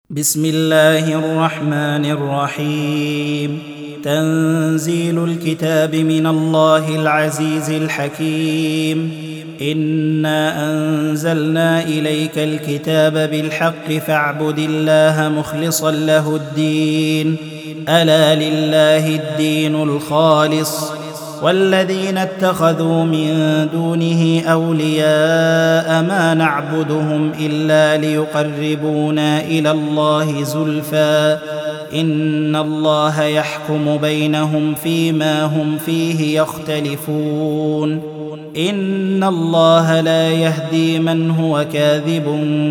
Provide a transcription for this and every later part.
بسم الله الرحمن الرحيم. تنزيل الكتاب من الله العزيز الحكيم. إنا أنزلنا إليك الكتاب بالحق فاعبد الله مخلصا له الدين. ألا لله الدين الخالص والذين اتخذوا من دونه أولياء ما نعبدهم إلا ليقربونا إلى الله زلفى إن الله يحكم بينهم فيما هم فيه يختلفون. إن الله لا يهدي من هو كاذب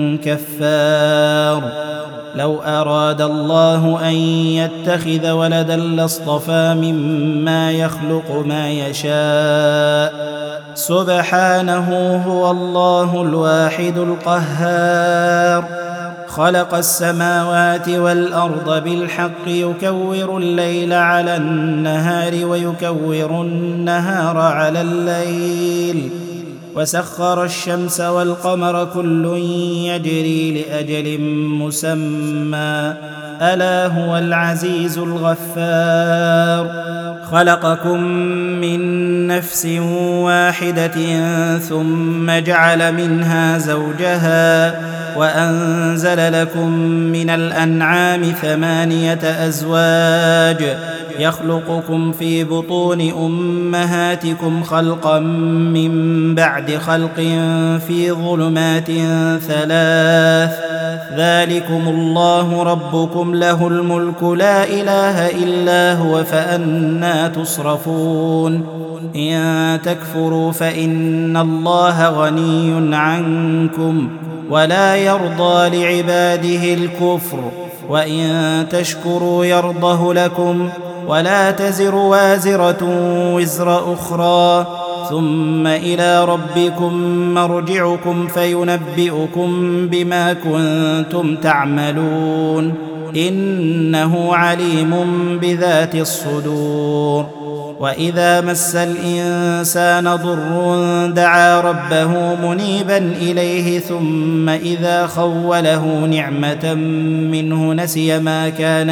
كفار. لو أراد الله أن يتخذ ولدا لاصطفى مما يخلق ما يشاء سبحانه هو الله الواحد القهار. خلق السماوات والأرض بالحق يكور الليل على النهار ويكور النهار على الليل وسخر الشمس والقمر كل يجري لأجل مسمى ألا هو العزيز الغفار. خلقكم من نفس واحدة ثم جعل منها زوجها وأنزل لكم من الأنعام 8 أزواج يخلقكم في بطون أمهاتكم خلقا من بعد خلق في ظلمات 3 ذلكم الله ربكم له الملك لا إله إلا هو فأنى تصرفون. إن تكفروا فإن الله غني عنكم ولا يرضى لعباده الكفر وإن تشكروا يرضه لكم ولا تزر وازرة وزر أخرى ثم إلى ربكم مرجعكم فينبئكم بما كنتم تعملون إنه عليم بذات الصدور. وإذا مس الإنسان ضر دعا ربه منيبا إليه ثم إذا خوله نعمة منه نسي ما كان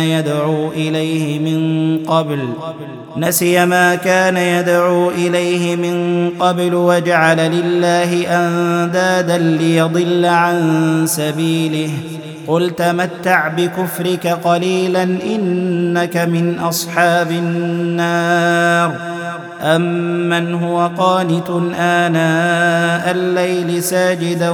يدعو إليه من قبل وجعل لله أندادا ليضل عن سبيله. قل تمتع بكفرك قليلا إنك من أصحاب النار. أمن هو قانت آناء الليل ساجدا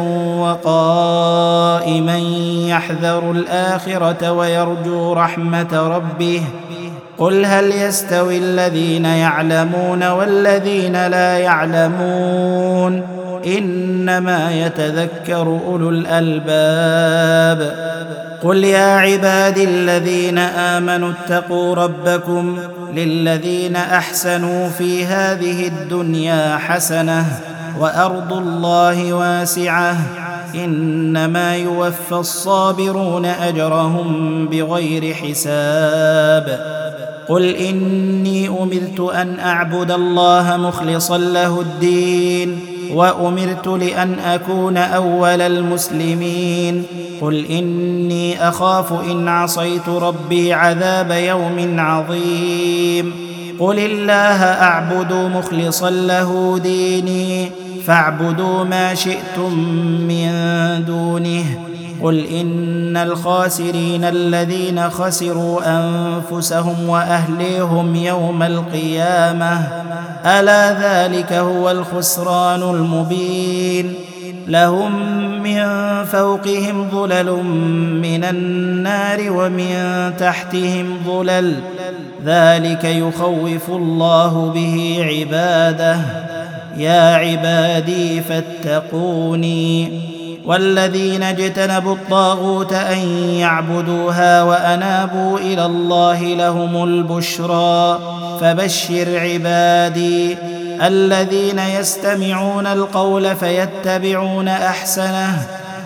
وقائما يحذر الآخرة ويرجو رحمة ربه قل هل يستوي الذين يعلمون والذين لا يعلمون إنما يتذكر أولو الألباب. قل يا عبادي الذين آمنوا اتقوا ربكم للذين أحسنوا في هذه الدنيا حسنة وأرض الله واسعة إنما يوفى الصابرون أجرهم بغير حساب. قل إني أمرت أن أعبد الله مخلصا له الدين وأمرت لأن أكون أول المسلمين. قل إني أخاف إن عصيت ربي عذاب يوم عظيم. قل الله أعبد مخلصا له ديني فاعبدوا ما شئتم من دونه. قل إن الخاسرين الذين خسروا أنفسهم وأهليهم يوم القيامة ألا ذلك هو الخسران المبين. لهم من فوقهم ظلل من النار ومن تحتهم ظلل ذلك يخوف الله به عباده. يا عبادي فاتقوني. والذين اجتنبوا الطاغوت أن يعبدوها وأنابوا إلى الله لهم البشرى. فبشر عبادي الذين يستمعون القول فيتبعون أحسنه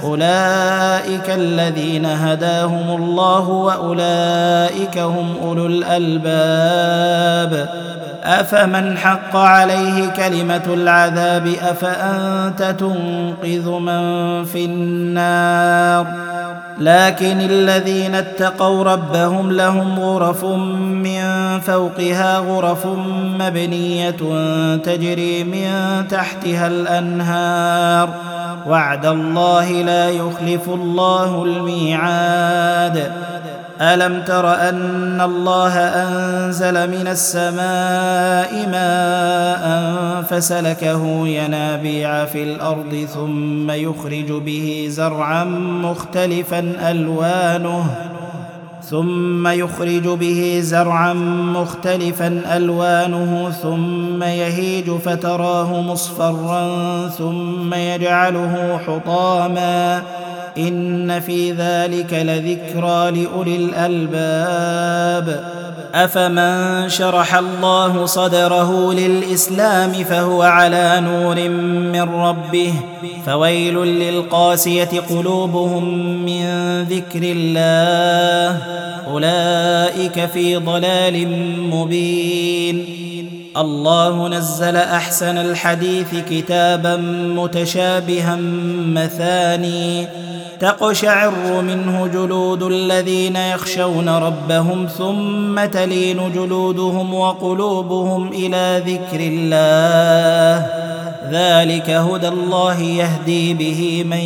أولئك الذين هداهم الله وأولئك هم أولو الألباب. أفمن حق عليه كلمة العذاب أفأنت تنقذ من في النار لكن الذين اتقوا ربهم لهم غرف من فوقها غرف مبنية تجري من تحتها الأنهار وعد الله لا يخلف الله الميعاد. ألم تر أن الله أنزل من السماء ماء فسلكه ينابيع في الأرض ثم يخرج به زرعا مختلفا ألوانه ثم يهيج فتراه مصفرا ثم يجعله حطاما إن في ذلك لذكرى لأولي الألباب. أفمن شرح الله صدره للإسلام فهو على نور من ربه فويل للقاسية قلوبهم من ذكر الله أولئك في ضلال مبين. الله نزل أحسن الحديث كتابا متشابها مثاني تقشعر منه جلود الذين يخشون ربهم ثم تلين جلودهم وقلوبهم إلى ذكر الله ذلك هدى الله يهدي به من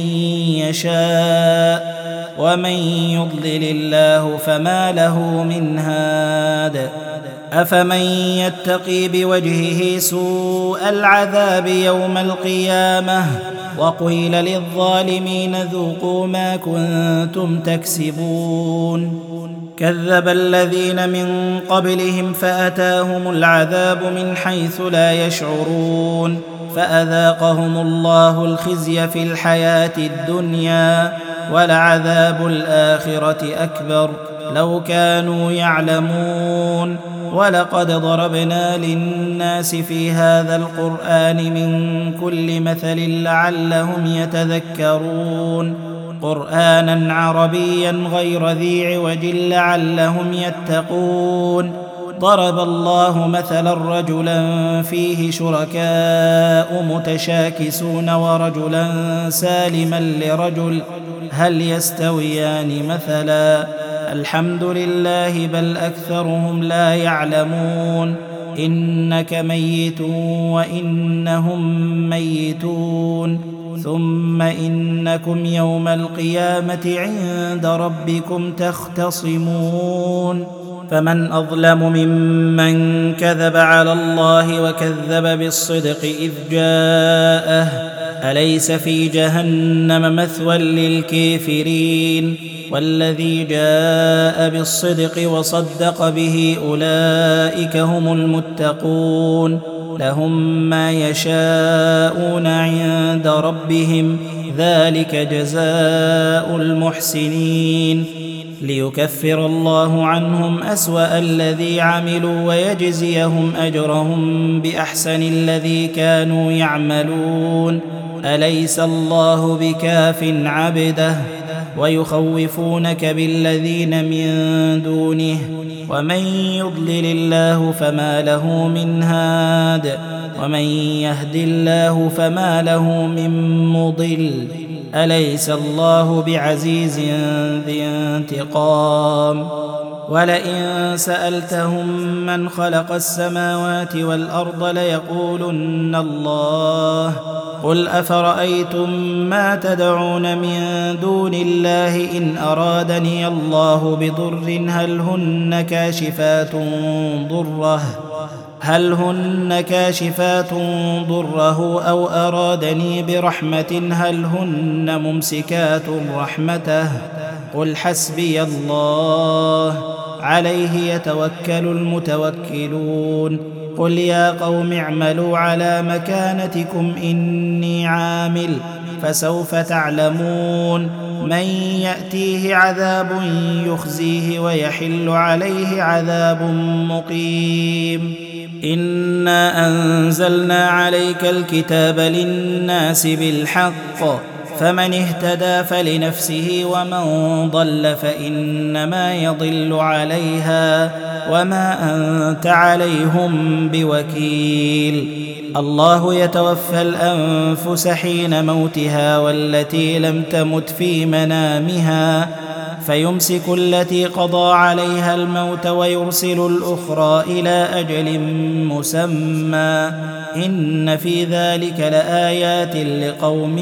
يشاء ومن يضلل الله فما له من هاد. أفمن يتقي بوجهه سوء العذاب يوم القيامة وقيل للظالمين ذوقوا ما كنتم تكسبون. كذب الذين من قبلهم فأتاهم العذاب من حيث لا يشعرون فأذاقهم الله الخزي في الحياة الدنيا ولعذاب الآخرة أكبر لو كانوا يعلمون. ولقد ضربنا للناس في هذا القرآن من كل مثل لعلهم يتذكرون قرآنا عربيا غير ذي عوج لعلهم يتقون. ضرب الله مثلا رجلا فيه شركاء متشاكسون ورجلا سالما لرجل هل يستويان مثلا الحمد لله بل أكثرهم لا يعلمون. إنك ميت وإنهم ميتون ثم إنكم يوم القيامة عند ربكم تختصمون. فمن أظلم ممن كذب على الله وكذب بالصدق إذ جاءه أليس في جهنم مثوى للكافرين والذي جاء بالصدق وصدق به أولئك هم المتقون لهم ما يشاءون عند ربهم ذلك جزاء المحسنين ليكفر الله عنهم أسوأ الذي عملوا ويجزيهم أجرهم بأحسن الذي كانوا يعملون أليس الله بكاف عبده ويخوفونك بالذين من دونه ومن يضلل الله فما له من هاد ومن يهد الله فما له من مضل أليس الله بعزيز ذي انتقام. ولئن سألتهم من خلق السماوات والأرض ليقولن الله قل أفرأيتم ما تدعون من دون الله إن أرادني الله بضر هل هن كاشفات ضره أو أرادني برحمة هل هن ممسكات رحمته قل حسبي الله عليه يتوكل المتوكلون. قل يا قوم اعملوا على مكانتكم إني عامل فسوف تعلمون من يأتيه عذاب يخزيه ويحل عليه عذاب مقيم. إنا أنزلنا عليك الكتاب للناس بالحق فمن اهتدى فلنفسه ومن ضل فإنما يضل عليها وما أنت عليهم بوكيل. الله يتوفى الأنفس حين موتها والتي لم تمت في منامها فيمسك التي قضى عليها الموت ويرسل الأخرى إلى أجل مسمى إن في ذلك لآيات لقوم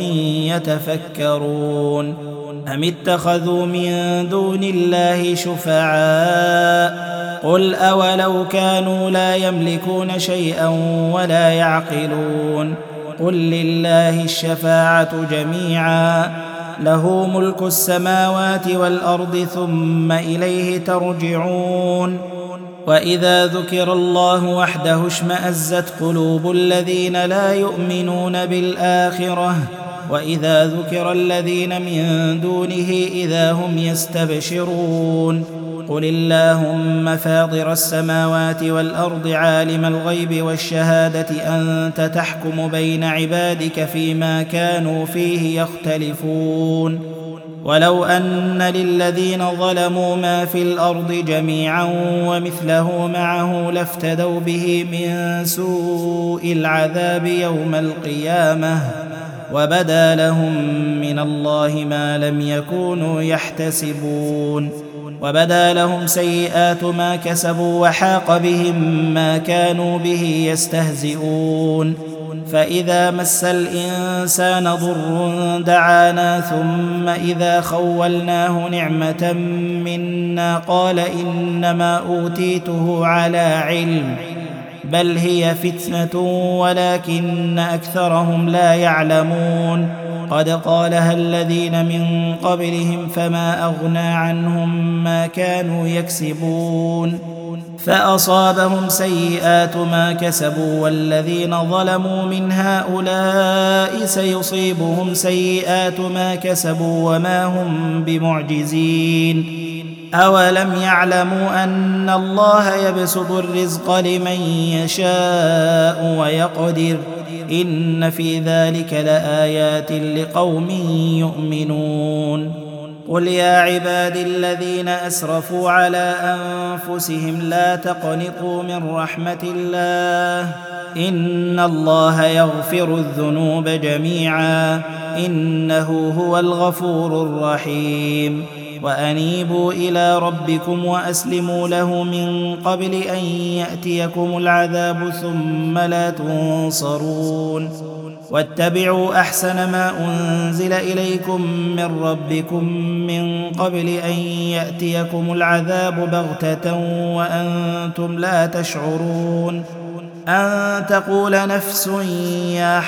يتفكرون أم اتخذوا من دون الله شفعاء قل أولو كانوا لا يملكون شيئا ولا يعقلون قل لله الشفاعة جميعا له ملك السماوات والأرض ثم إليه ترجعون وإذا ذكر الله وحده اشمأزت قلوب الذين لا يؤمنون بالآخرة وإذا ذكر الذين من دونه إذا هم يستبشرون قل اللهم فاطر السماوات والأرض عالم الغيب والشهادة أنت تحكم بين عبادك فيما كانوا فيه يختلفون ولو أن للذين ظلموا ما في الأرض جميعا ومثله معه لافتدوا به من سوء العذاب يوم القيامة وبدا لهم من الله ما لم يكونوا يحتسبون وبدا لهم سيئات ما كسبوا وحاق بهم ما كانوا به يستهزئون فإذا مس الإنسان ضر دعانا ثم إذا خولناه نعمة منا قال إنما أوتيته على علم بل هي فتنة ولكن أكثرهم لا يعلمون قد قالها الذين من قبلهم فما أغنى عنهم ما كانوا يكسبون فأصابهم سيئات ما كسبوا والذين ظلموا من هؤلاء سيصيبهم سيئات ما كسبوا وما هم بمعجزين أولم يعلموا أن الله يبسط الرزق لمن يشاء ويقدر إن في ذلك لآيات لقوم يؤمنون قل يا عبادي الذين أسرفوا على أنفسهم لا تقنطوا من رحمة الله إن الله يغفر الذنوب جميعا إنه هو الغفور الرحيم وأنيبوا إلى ربكم وأسلموا له من قبل أن يأتيكم العذاب ثم لا تنصرون واتبعوا أحسن ما أنزل إليكم من ربكم من قبل أن يأتيكم العذاب بغتة وأنتم لا تشعرون أن تقول نفس يا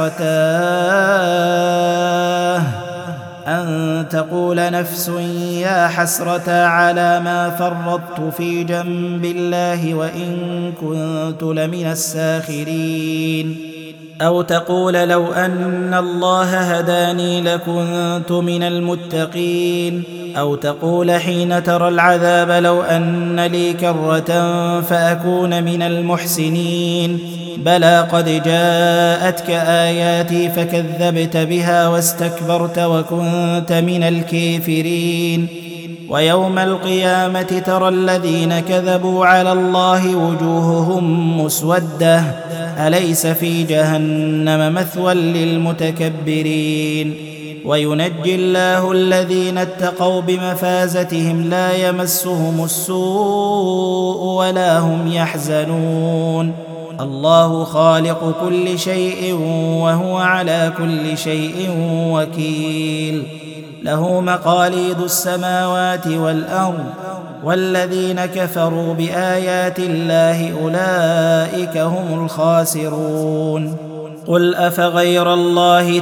حسرة على ما فرطت في جنب الله وإن كنت لمن الساخرين أو تقول لو أن الله هداني لكنت من المتقين أو تقول حين ترى العذاب لو أن لي كرة فأكون من المحسنين بلى قد جاءتك آياتي فكذبت بها واستكبرت وكنت من الكافرين ويوم القيامة ترى الذين كذبوا على الله وجوههم مسودة أليس في جهنم مثوى للمتكبرين وينجي الله الذين اتقوا بمفازتهم لا يمسهم السوء ولا هم يحزنون الله خالق كل شيء وهو على كل شيء وكيل له مقاليد السماوات والأرض والذين كفروا بآيات الله أولئك هم الخاسرون قل أفغير الله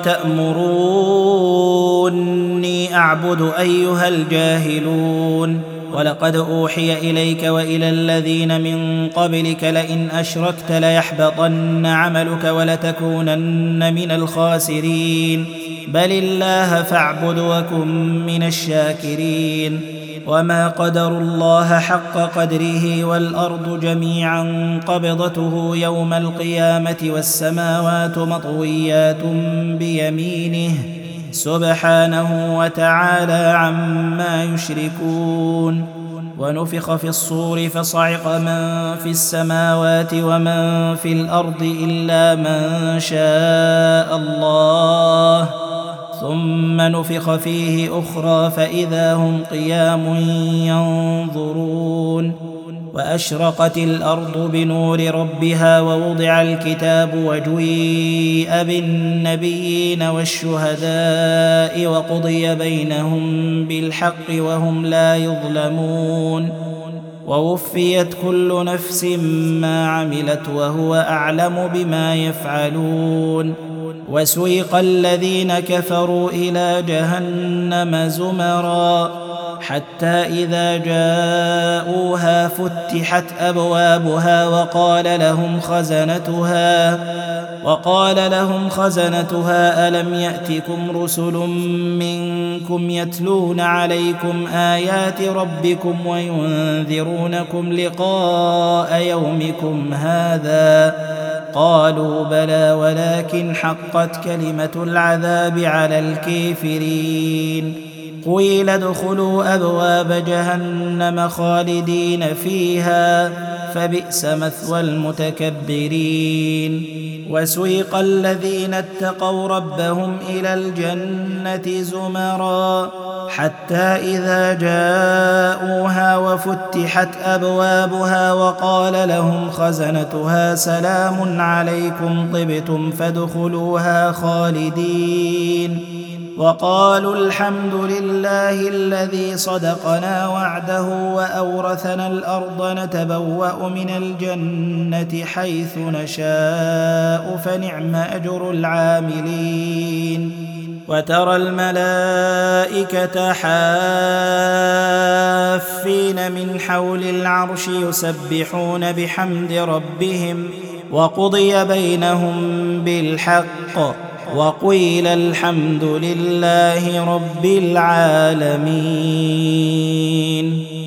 تأمروني أعبد أيها الجاهلون ولقد أوحي إليك وإلى الذين من قبلك لئن أشركت ليحبطن عملك ولتكونن من الخاسرين بل الله فاعبد وكن من الشاكرين وما قدروا الله حق قدره والأرض جميعا قبضته يوم القيامة والسماوات مطويات بيمينه سبحانه وتعالى عما يشركون ونفخ في الصور فصعق من في السماوات ومن في الأرض إلا من شاء الله ثم نفخ فيه أخرى فإذا هم قيام ينظرون وأشرقت الأرض بنور ربها ووضع الكتاب وجيء بالنبيين والشهداء وقضي بينهم بالحق وهم لا يظلمون ووفيت كل نفس ما عملت وهو أعلم بما يفعلون وسيق الذين كفروا إلى جهنم زمرا حتى إذا جاءوها فتحت أبوابها وقال لهم خزنتها ألم يأتكم رسل منكم يتلون عليكم آيات ربكم وينذرونكم لقاء يومكم هذا قالوا بلى ولكن حقت كلمة العذاب على الكافرين قيل ادخلوا أبواب جهنم خالدين فيها فبئس مثوى المتكبرين وسيق الذين اتقوا ربهم إلى الجنة زمرا حتى إذا جاءوها وفتحت أبوابها وقال لهم خزنتها سلام عليكم طبتم فادخلوها خالدين وقالوا الحمد لله الذي صدقنا وعده وأورثنا الأرض نتبوأ من الجنة حيث نشاء فنعم أجر العاملين وترى الملائكة حافين من حول العرش يسبحون بحمد ربهم وقضي بينهم بالحق وقيل الحمد لله رب العالمين.